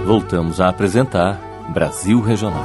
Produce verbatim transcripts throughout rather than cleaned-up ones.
Voltamos a apresentar Brasil Regional.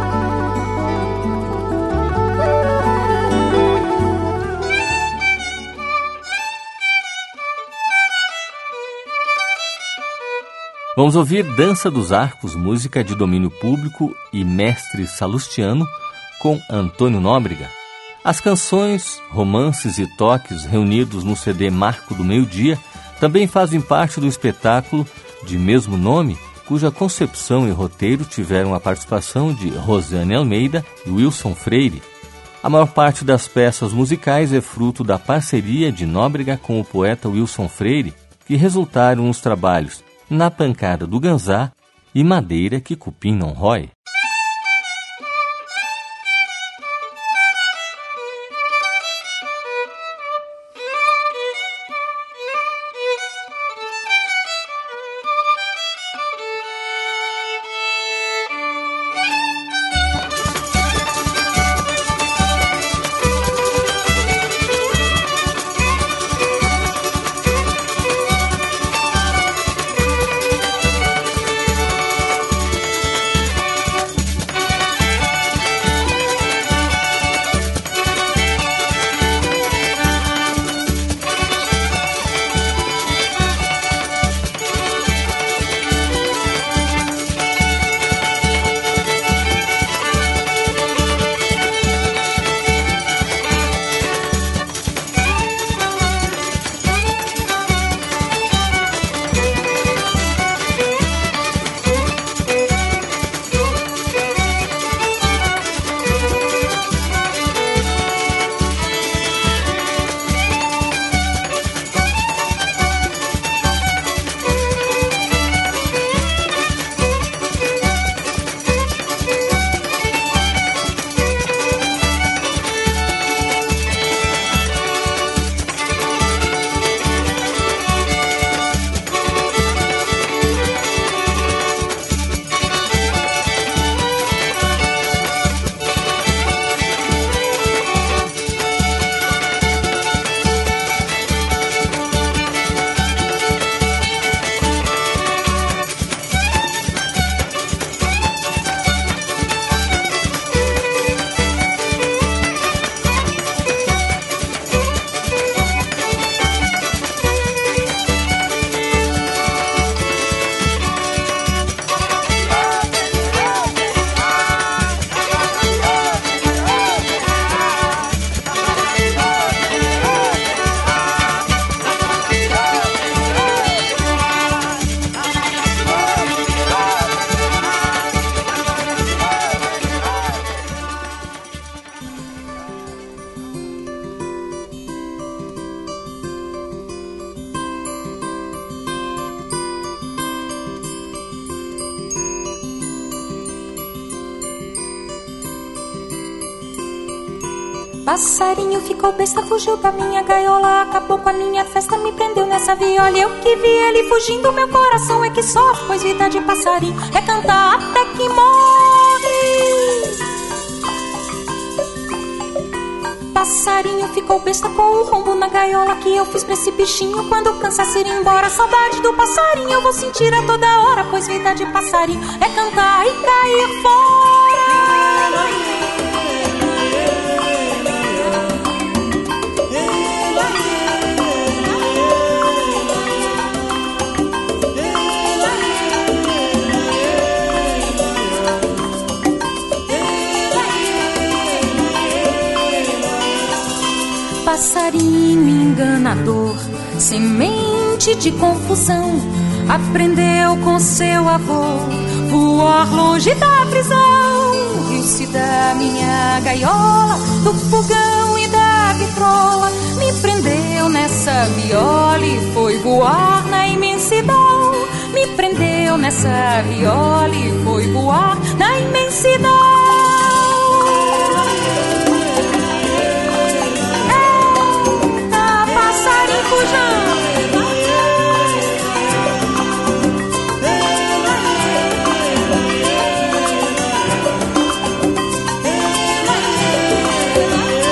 Vamos ouvir Dança dos Arcos, música de domínio público e mestre salustiano, com Antônio Nóbrega. As canções, romances e toques reunidos no C D Marco do Meio-Dia também fazem parte do espetáculo de mesmo nome, cuja concepção e roteiro tiveram a participação de Rosiane Almeida e Wilson Freire. A maior parte das peças musicais é fruto da parceria de Nóbrega com o poeta Wilson Freire, que resultaram nos trabalhos Na Pancada do Ganzá e Madeira que Cupim Não Rói. Passarinho ficou besta, fugiu da minha gaiola, acabou com a minha festa, me prendeu nessa viola. Eu que vi ele fugindo, meu coração é que sofre, pois vida de passarinho é cantar até que morre. Passarinho ficou besta com o rombo na gaiola que eu fiz pra esse bichinho. Quando cansasse ir embora, saudade do passarinho eu vou sentir a toda hora, pois vida de passarinho é cantar e cair fora. Passarinho enganador, semente de confusão, aprendeu com seu avô voar longe da prisão. Riu-se da minha gaiola, do fogão e da vitrola, me prendeu nessa viola e foi voar na imensidão. Me prendeu nessa viola e foi voar na imensidão.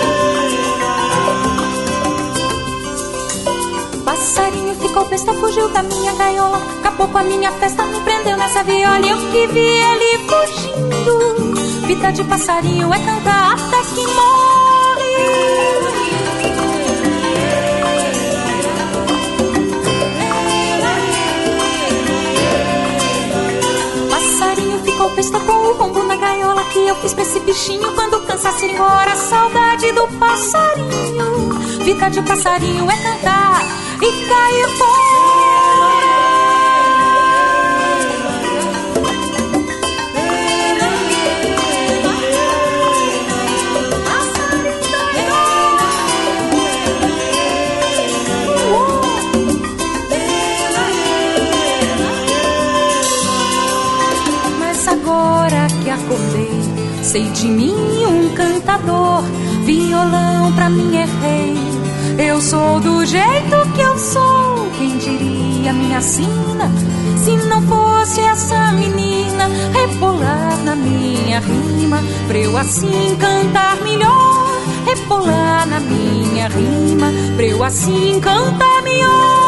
Passarinho ficou besta, fugiu da minha gaiola, acabou com a minha festa, me prendeu nessa viola. E eu que vi ele fugindo. Vida de passarinho é cantar até que morre. Passarinho ficou besta com o rombo na gaiola que eu fiz pra esse bichinho. Quando cansasse ir embora, saudade do passarinho. Vida de passarinho é cantar e cair fora. Mas agora que acordei, sei de mim um cantador, violão pra mim é rei. Eu sou do jeito que eu sou, quem diria minha sina, se não fosse essa menina rebolar na minha rima, pra eu assim cantar melhor. Rebolar na minha rima, pra eu assim cantar melhor.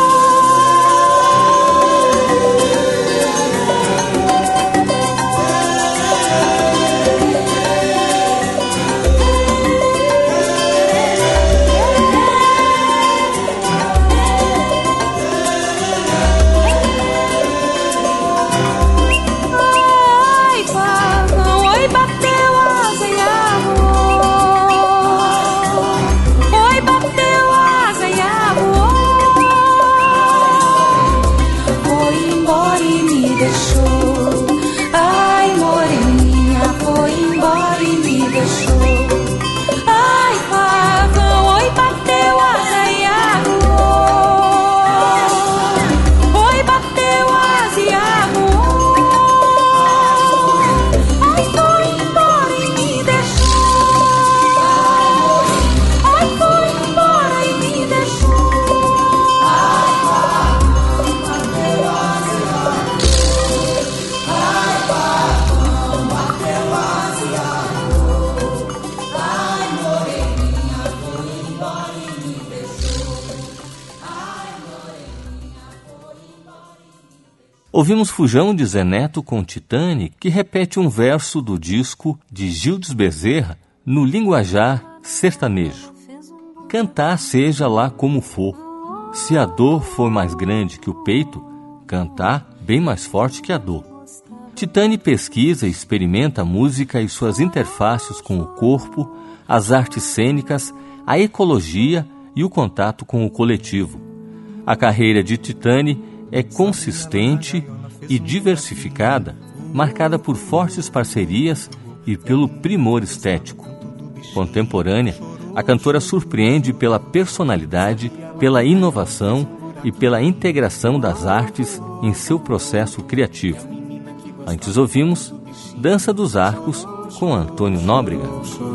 Ouvimos Fujão de Zé Neto com Titane, que repete um verso do disco de Gildes Bezerra no linguajar sertanejo. Cantar seja lá como for. Se a dor for mais grande que o peito, cantar bem mais forte que a dor. Titane pesquisa e experimenta a música e suas interfaces com o corpo, as artes cênicas, a ecologia e o contato com o coletivo. A carreira de Titane é consistente e diversificada, marcada por fortes parcerias e pelo primor estético. Contemporânea, a cantora surpreende pela personalidade, pela inovação e pela integração das artes em seu processo criativo. Antes ouvimos Dança dos Arcos com Antônio Nóbrega.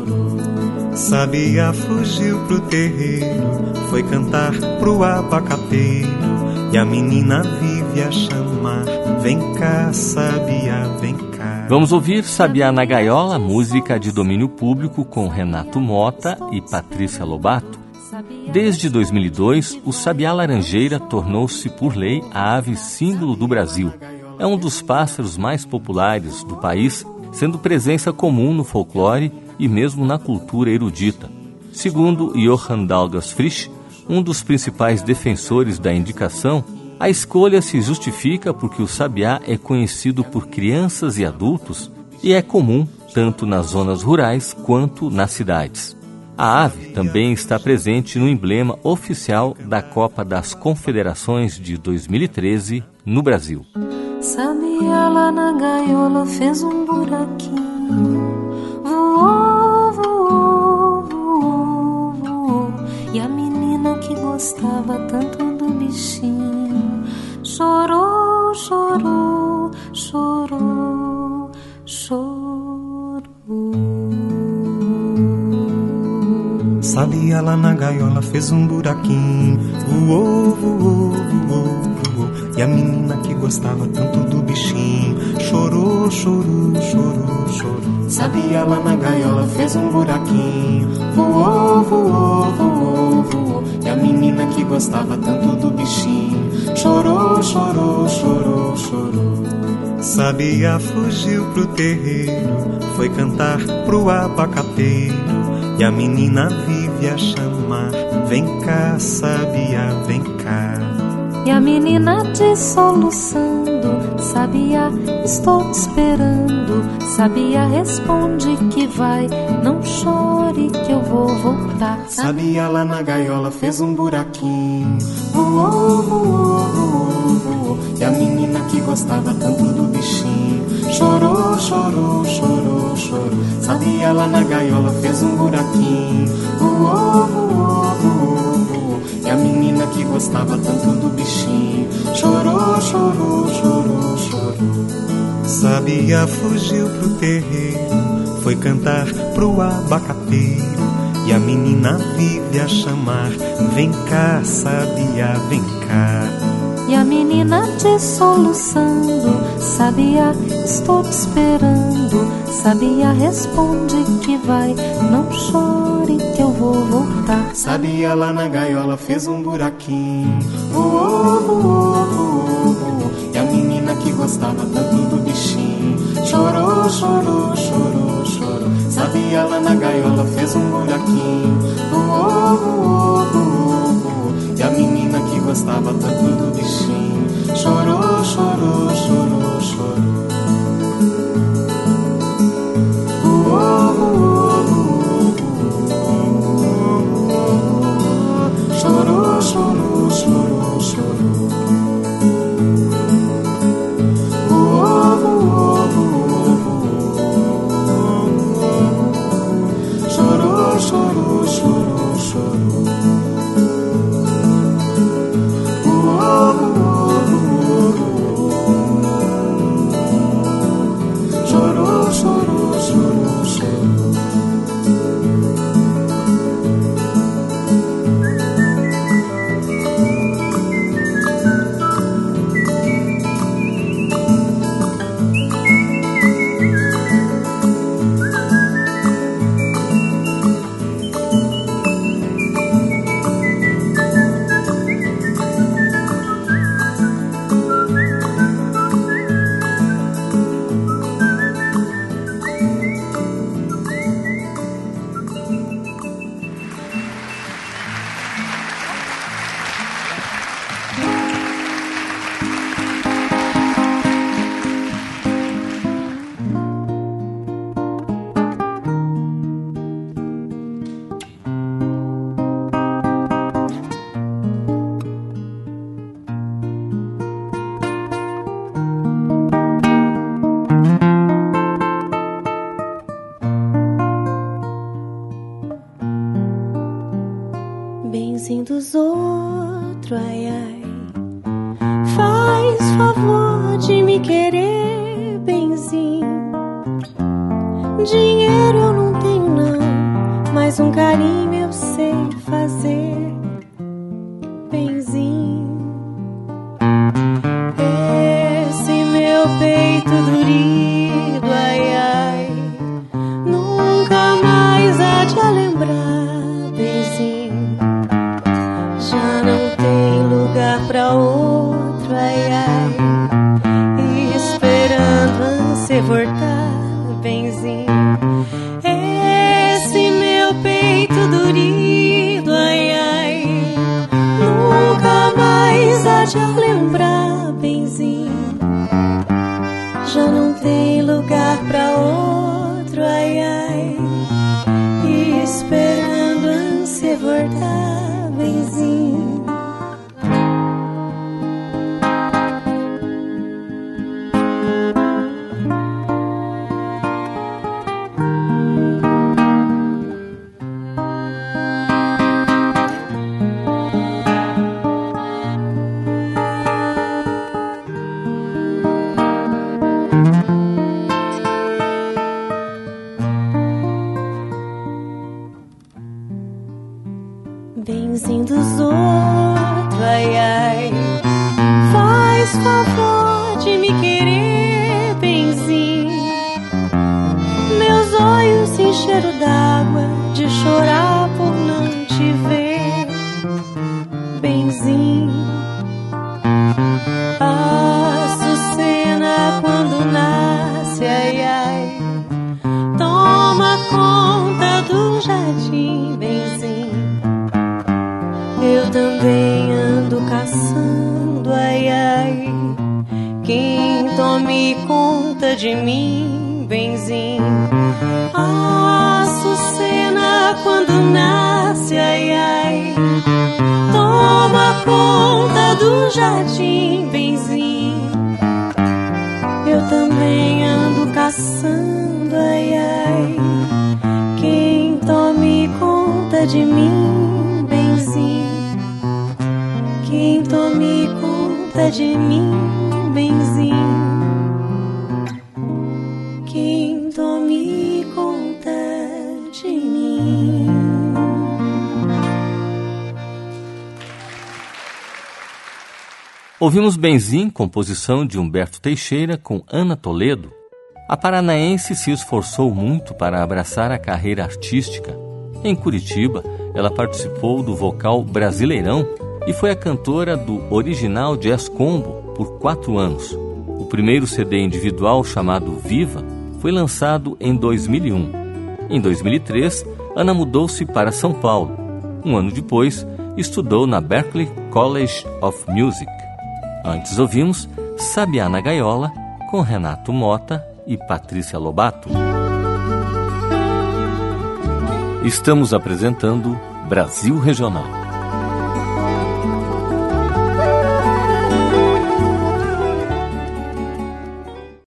Sabiá fugiu pro terreiro, foi cantar pro abacateiro, e a menina vive a chamar, vem cá, Sabiá, vem cá. Vamos ouvir Sabiá na Gaiola, música de domínio público com Renato Mota e Patrícia Lobato. Desde dois mil e dois, o sabiá laranjeira tornou-se, por lei, a ave símbolo do Brasil. É um dos pássaros mais populares do país, sendo presença comum no folclore e mesmo na cultura erudita. Segundo Johann Dalgas Frisch, um dos principais defensores da indicação, a escolha se justifica porque o sabiá é conhecido por crianças e adultos e é comum tanto nas zonas rurais quanto nas cidades. A ave também está presente no emblema oficial da Copa das Confederações de dois mil e treze no Brasil. Sabiá lá na gaiola fez um buraquinho, voou, voou, voou, voou, e a menina que gostava tanto do bichinho chorou, chorou, chorou, chorou. Sabiá lá na gaiola fez um buraquinho, voou, voou, voou, voou, e a menina que gostava tanto do bichinho chorou, chorou, chorou, chorou. Sabiá lá na gaiola fez um buraquinho, voou, voou, voou, voou, e a menina que gostava tanto do bichinho chorou, chorou, chorou, chorou. Sabiá fugiu pro terreiro, foi cantar pro abacateiro, e a menina vive a chamar: vem cá, Sabiá, vem cá. E a menina diz soluçando: Sabiá, estou te esperando. Sabiá responde que vai, não chore que eu vou voltar. Sabiá lá na gaiola fez um buraquinho, voou, voou, voou, voou. E a menina que gostava tanto do bichinho chorou, chorou, chorou, chorou. Sabiá lá na gaiola fez um buraquinho, voou, voou, voou, voou. E a menina que gostava tanto do bichinho chorou, chorou, chorou, chorou. Sabiá fugiu pro terreiro, foi cantar pro abacateiro, e a menina vive a chamar: vem cá, Sabiá, vem cá. E a menina diz soluçando: Sabiá, estou te esperando. Sabiá responde que vai, não chore que eu vou voltar. Sabiá lá na gaiola fez um buraquinho, voou, voou, voou, voou. E a menina que gostava tanto do bichinho chorou, chorou, chorou, chorou. Sabiá lá na gaiola fez um buraquinho, voou, voou, voou, voou. E a menina que gostava tanto do bichinho chorou, chorou, chorou, chorou. Voou, voou, voou, voou. Chorou, chorou, chorou, chorou. Voou, voou, voou, voou. Chorou, chorou, chorou, chorou. Chorou, chorou, chorou, chorou. Benzinho dos outros, ai, ai, faz favor de me querer, benzinho. Dinheiro eu não tenho não, mas um carinho eu sei fazer, benzinho. Esse meu peito durido, ai, ai, nunca mais há de lembrar, benzinho. Já não tem lugar pra outro, ai, ai, esperando a ânsia voltar, benzinho. Esse meu peito durido, ai, ai, nunca mais há de lembrar, benzinho. Já não tem lugar pra outro, ai, ai, esperando a ânsia voltar, benzinho. Benzinho dos outros, ai, ai, faz favor de me querer, benzinho. Meus olhos se encheram d'água de chorar por não te ver, de mim, benzinho. A açucena quando nasce, ai, ai, toma conta do jardim, benzinho. Eu também ando caçando, ai, ai, quem tome conta de mim, benzinho. Quem tome conta de mim, benzinho. Quem tome conta de mim. Ouvimos Benzim, composição de Humberto Teixeira, com Ana Toledo. A paranaense se esforçou muito para abraçar a carreira artística. Em Curitiba, ela participou do Vocal Brasileirão e foi a cantora do Original Jazz Combo por quatro anos. O primeiro C D individual, chamado Viva, foi lançado em dois mil e um. Em dois mil e três, Ana mudou-se para São Paulo. Um ano depois, estudou na Berklee College of Music. Antes ouvimos Sabiá na Gaiola, com Renato Mota e Patrícia Lobato. Estamos apresentando Brasil Regional.